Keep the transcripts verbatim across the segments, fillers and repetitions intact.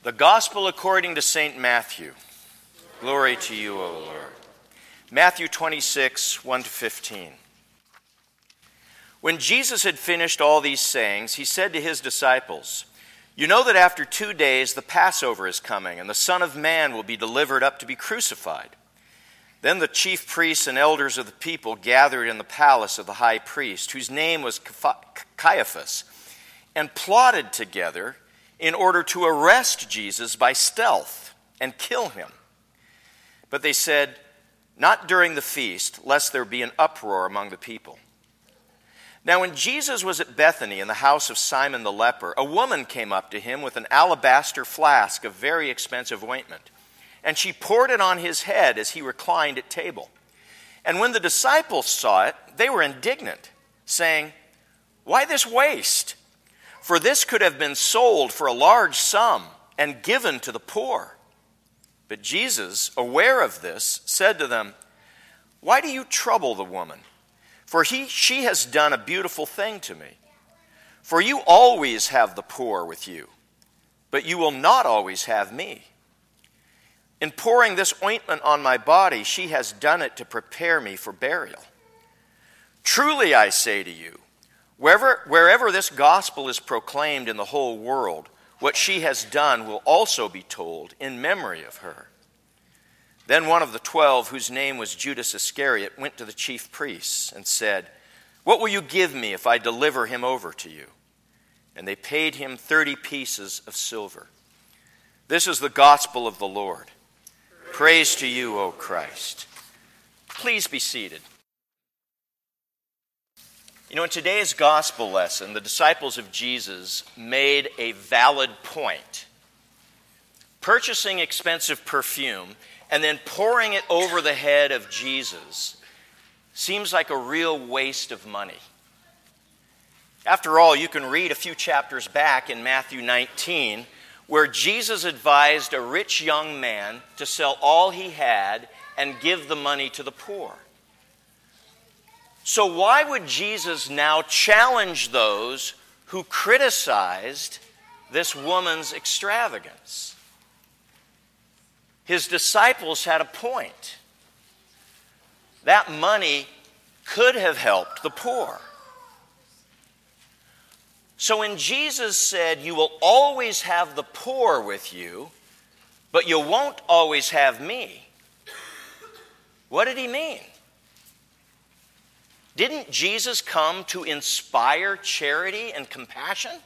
The Gospel according to Saint Matthew. Glory to you, O Lord. Matthew twenty-six, one to fifteen. When Jesus had finished all these sayings, he said to his disciples, "You know that after two days the Passover is coming, and the Son of Man will be delivered up to be crucified." Then the chief priests and elders of the people gathered in the palace of the high priest, whose name was Caiaphas, and plotted together in order to arrest Jesus by stealth and kill him. But they said, "Not during the feast, lest there be an uproar among the people." Now when Jesus was at Bethany in the house of Simon the leper, a woman came up to him with an alabaster flask of very expensive ointment, and she poured it on his head as he reclined at table. And when the disciples saw it, they were indignant, saying, "Why this waste? For this could have been sold for a large sum and given to the poor." But Jesus, aware of this, said to them, "Why do you trouble the woman? For he, she has done a beautiful thing to me. For you always have the poor with you, but you will not always have me. In pouring this ointment on my body, she has done it to prepare me for burial. Truly I say to you, Wherever, wherever this gospel is proclaimed in the whole world, what she has done will also be told in memory of her." Then one of the twelve, whose name was Judas Iscariot, went to the chief priests and said, "What will you give me if I deliver him over to you?" And they paid him thirty pieces of silver. This is the gospel of the Lord. Praise to you, O Christ. Please be seated. You know, in today's gospel lesson, the disciples of Jesus made a valid point. Purchasing expensive perfume and then pouring it over the head of Jesus seems like a real waste of money. After all, you can read a few chapters back in Matthew nineteen, where Jesus advised a rich young man to sell all he had and give the money to the poor. So why would Jesus now challenge those who criticized this woman's extravagance? His disciples had a point. That money could have helped the poor. So when Jesus said, "You will always have the poor with you, but you won't always have me," what did he mean? Didn't Jesus come to inspire charity and compassion?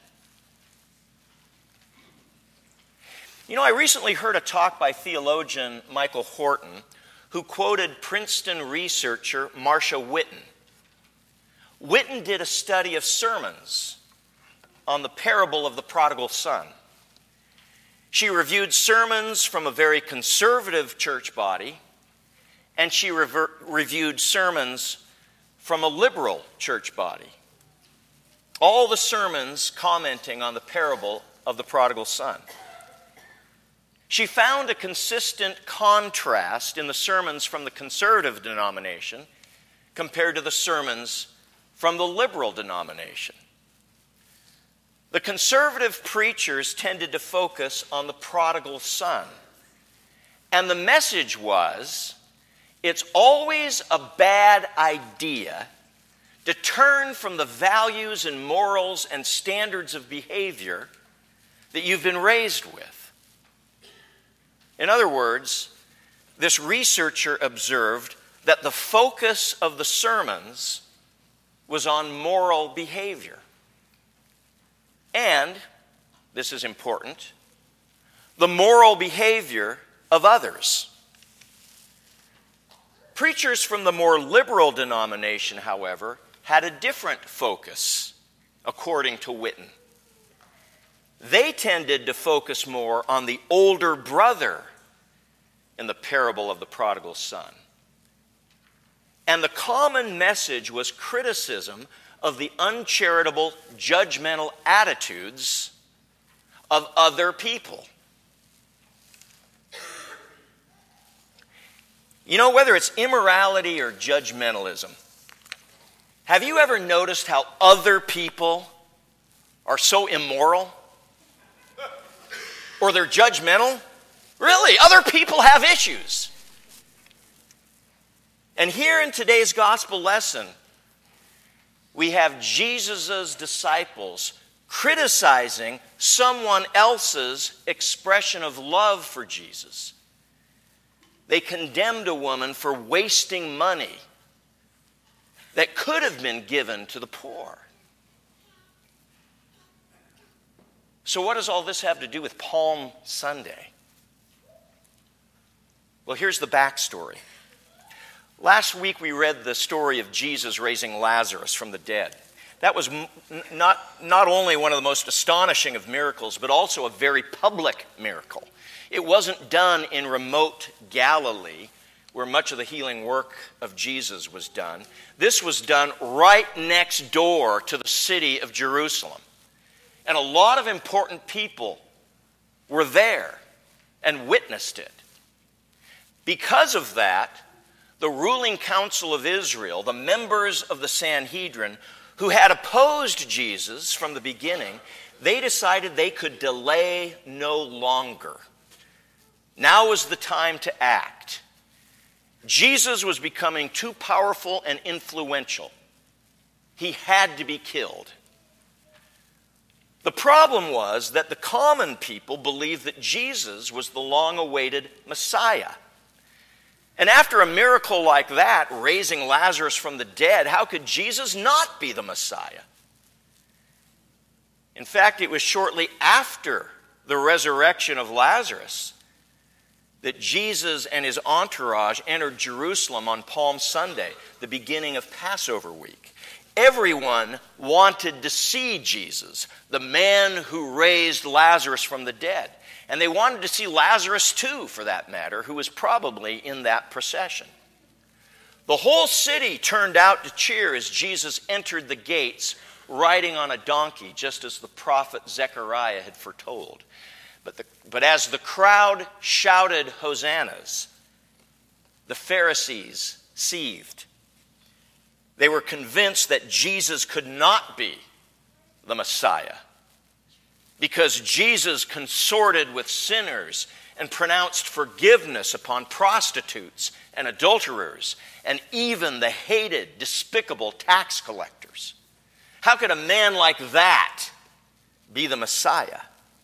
You know, I recently heard a talk by theologian Michael Horton, who quoted Princeton researcher Marcia Witten. Witten did a study of sermons on the parable of the prodigal son. She reviewed sermons from a very conservative church body, and she rever- reviewed sermons from a liberal church body. All the sermons commenting on the parable of the prodigal son. She found a consistent contrast in the sermons from the conservative denomination compared to the sermons from the liberal denomination. The conservative preachers tended to focus on the prodigal son, and the message was, it's always a bad idea to turn from the values and morals and standards of behavior that you've been raised with. In other words, this researcher observed that the focus of the sermons was on moral behavior. And, this is important, the moral behavior of others. Preachers from the more liberal denomination, however, had a different focus, according to Witten. They tended to focus more on the older brother in the parable of the prodigal son. And the common message was criticism of the uncharitable, judgmental attitudes of other people. You know, whether it's immorality or judgmentalism, have you ever noticed how other people are so immoral? or they're judgmental. Really, other people have issues. And here in today's gospel lesson, we have Jesus' disciples criticizing someone else's expression of love for Jesus. They condemned a woman for wasting money that could have been given to the poor. So what does all this have to do with Palm Sunday? Well, here's the backstory. Last week we read the story of Jesus raising Lazarus from the dead. That was m- not, not only one of the most astonishing of miracles, but also a very public miracle. It wasn't done in remote Galilee, where much of the healing work of Jesus was done. This was done right next door to the city of Jerusalem. And a lot of important people were there and witnessed it. Because of that, the ruling council of Israel, the members of the Sanhedrin, who had opposed Jesus from the beginning, they decided they could delay no longer. Now was the time to act. Jesus was becoming too powerful and influential. He had to be killed. The problem was that the common people believed that Jesus was the long-awaited Messiah. And after a miracle like that, raising Lazarus from the dead, how could Jesus not be the Messiah? In fact, it was shortly after the resurrection of Lazarus that Jesus and his entourage entered Jerusalem on Palm Sunday, the beginning of Passover week. Everyone wanted to see Jesus, the man who raised Lazarus from the dead. And they wanted to see Lazarus too, for that matter, who was probably in that procession. The whole city turned out to cheer as Jesus entered the gates riding on a donkey, just as the prophet Zechariah had foretold. But, the, but as the crowd shouted hosannas, the Pharisees seethed. They were convinced that Jesus could not be the Messiah because Jesus consorted with sinners and pronounced forgiveness upon prostitutes and adulterers and even the hated, despicable tax collectors. How could a man like that be the Messiah?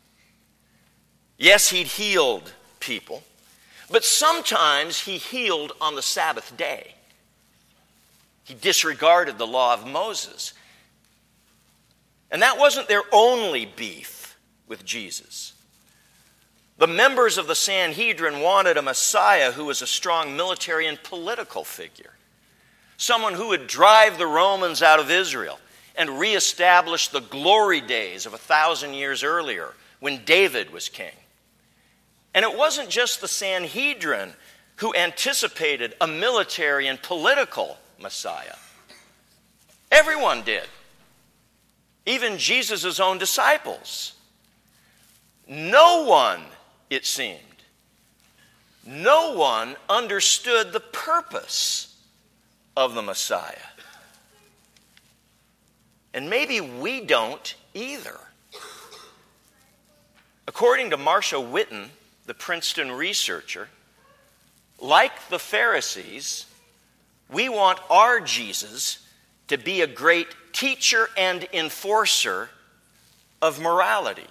Yes, he'd healed people, but sometimes he healed on the Sabbath day. He disregarded the law of Moses. And that wasn't their only beef with Jesus. The members of the Sanhedrin wanted a Messiah who was a strong military and political figure. Someone who would drive the Romans out of Israel and reestablish the glory days of a thousand years earlier when David was king. And it wasn't just the Sanhedrin who anticipated a military and political Messiah. Everyone did. Even Jesus' own disciples. No one, it seemed, no one understood the purpose of the Messiah. And maybe we don't either. According to Marcia Whitten, the Princeton researcher, like the Pharisees, we want our Jesus to be a great teacher and enforcer of morality.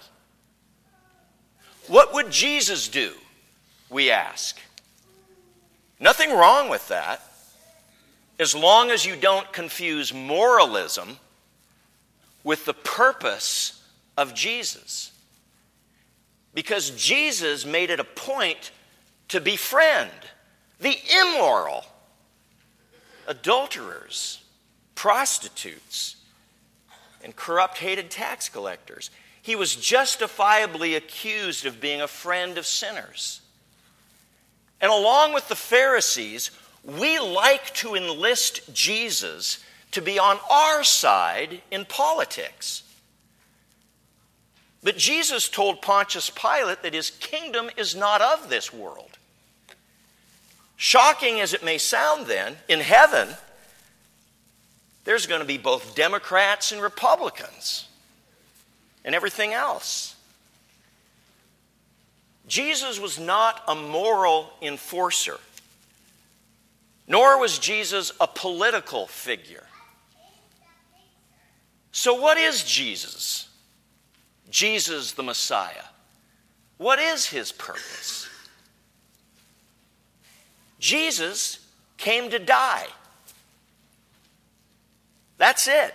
What would Jesus do, we ask? Nothing wrong with that, as long as you don't confuse moralism with the purpose of Jesus. Because Jesus made it a point to befriend the immoral, adulterers, prostitutes, and corrupt, hated tax collectors. He was justifiably accused of being a friend of sinners. And along with the Pharisees, we like to enlist Jesus to be on our side in politics. But Jesus told Pontius Pilate that his kingdom is not of this world. Shocking as it may sound then, in heaven, there's going to be both Democrats and Republicans and everything else. Jesus was not a moral enforcer, nor was Jesus a political figure. So what is Jesus? Jesus the Messiah. What is his purpose? Jesus came to die. That's it.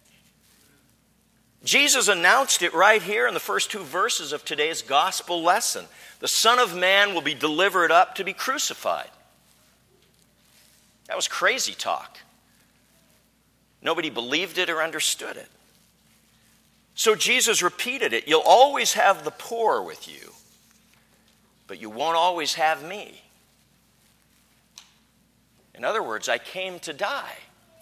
Jesus announced it right here in the first two verses of today's gospel lesson. The Son of Man will be delivered up to be crucified. That was crazy talk. Nobody believed it or understood it. So Jesus repeated it. You'll always have the poor with you, but you won't always have me. In other words, I came to die.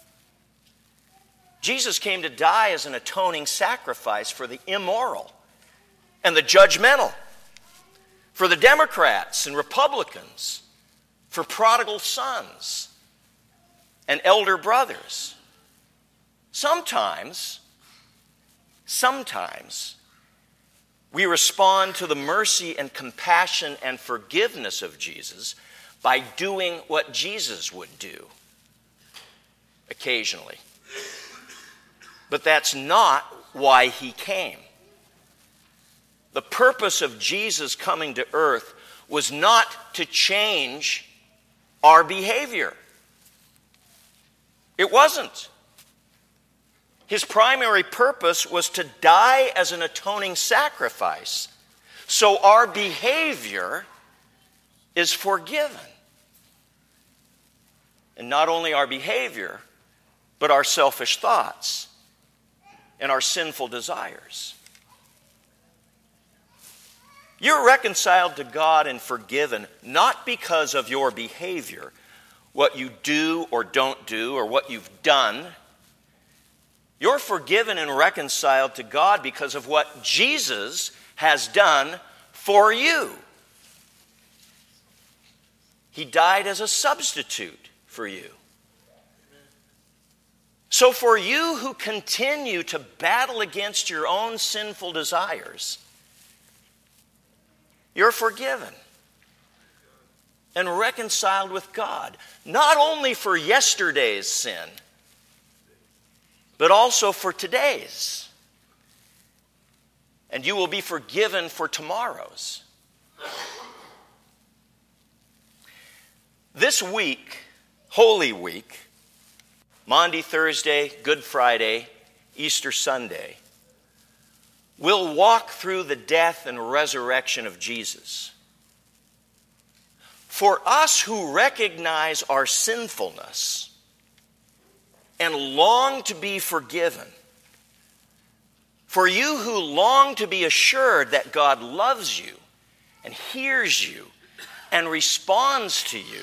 Jesus came to die as an atoning sacrifice for the immoral and the judgmental, for the Democrats and Republicans, for prodigal sons and elder brothers. Sometimes, sometimes we respond to the mercy and compassion and forgiveness of Jesus by doing what Jesus would do occasionally. But that's not why he came. The purpose of Jesus coming to earth was not to change our behavior. It wasn't. His primary purpose was to die as an atoning sacrifice, so our behavior is forgiven. And not only our behavior, but our selfish thoughts and our sinful desires. You're reconciled to God and forgiven not because of your behavior, what you do or don't do, or what you've done. You're forgiven and reconciled to God because of what Jesus has done for you. He died as a substitute for you. So for you who continue to battle against your own sinful desires, you're forgiven and reconciled with God, not only for yesterday's sin, but also for today's. And you will be forgiven for tomorrow's. This week, Holy Week, Maundy, Thursday, Good Friday, Easter Sunday, we'll walk through the death and resurrection of Jesus. For us who recognize our sinfulness and long to be forgiven, for you who long to be assured that God loves you and hears you and responds to you,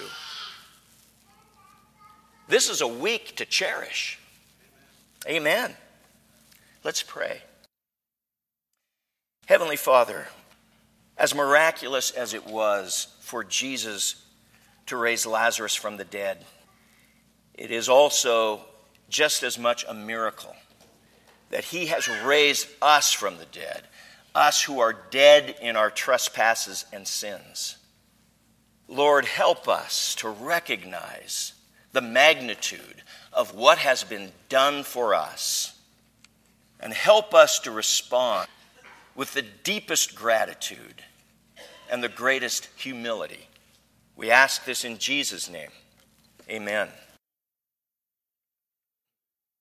this is a week to cherish. Amen. Let's pray. Heavenly Father, as miraculous as it was for Jesus to raise Lazarus from the dead, it is also just as much a miracle that he has raised us from the dead, us who are dead in our trespasses and sins. Lord, help us to recognize the magnitude of what has been done for us, and help us to respond with the deepest gratitude and the greatest humility. We ask this in Jesus' name. Amen.